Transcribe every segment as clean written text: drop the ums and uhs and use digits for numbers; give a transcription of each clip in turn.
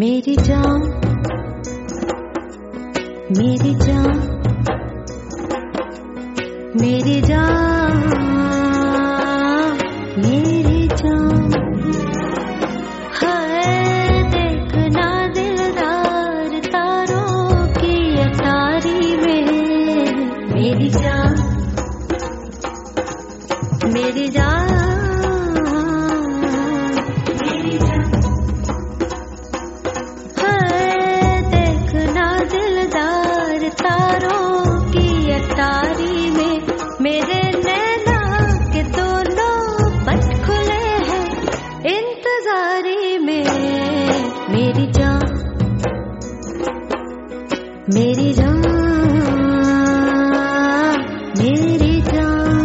मेरी जान, मेरी जान, मेरी जान, मेरी जान। है देखना दिलदार तारों की अटारी में। मेरी जान, मेरी जान, मेरी जान। है देखना दिलदार तारों की अटारी में। मेरे नैना के दोनों पट खुले हैं इंतजारी में। मेरी जान, मेरी जान, मेरी जान।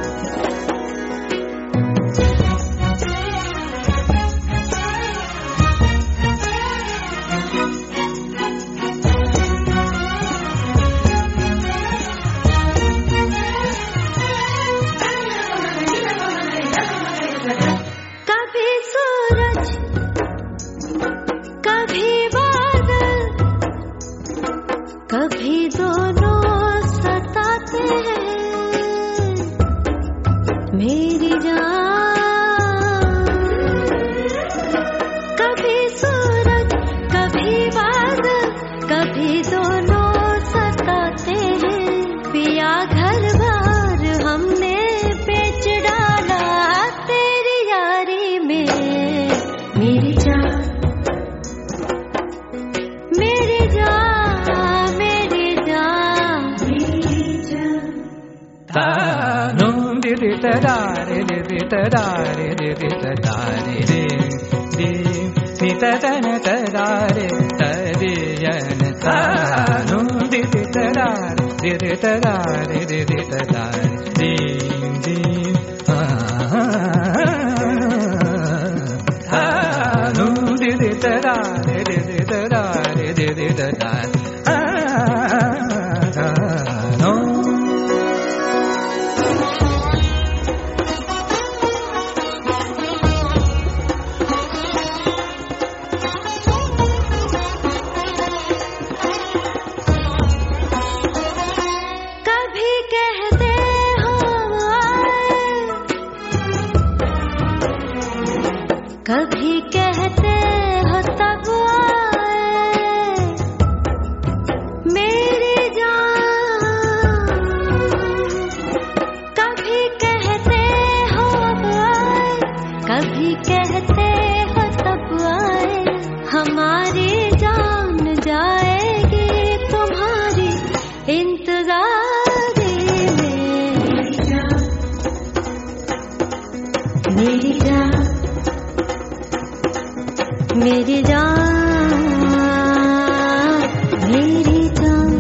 कभी सूरज, कभी बादल, कभी दोनों सताते हैं मेरी जान। कभी सूरज, कभी बादल, कभी दोनों सताते हैं। पिया घर बार हमने बेच डाला तेरी यारी में। मेरी जान, मेरी जान, मेरी जान, मेरी जान। तानों दे तदारे दे तदारे दे तदारे रे दे नी तदन तदारे तदियन। तानों दे तदारे दे तदारे दे तदारे दे दे तानों दे तदारे दे तदारे दे तदारे। कभी कहते हो आए, कभी कहते हो तब आए मेरी जान। कभी कहते हो अब आए, कभी कहते हो तब आए। हमारी जान जाएगी तुम्हारी इंतजारी में। मेरी जान, मेरी जान, मेरी जान।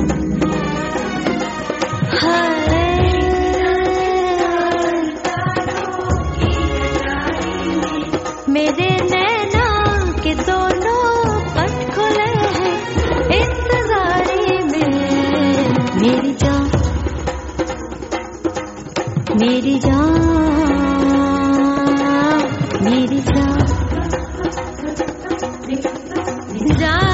हाय मेरे नैना के दोनों पट खुले हैं इंतजारी में। मेरी जान, मेरी जान, मेरी जान, जान।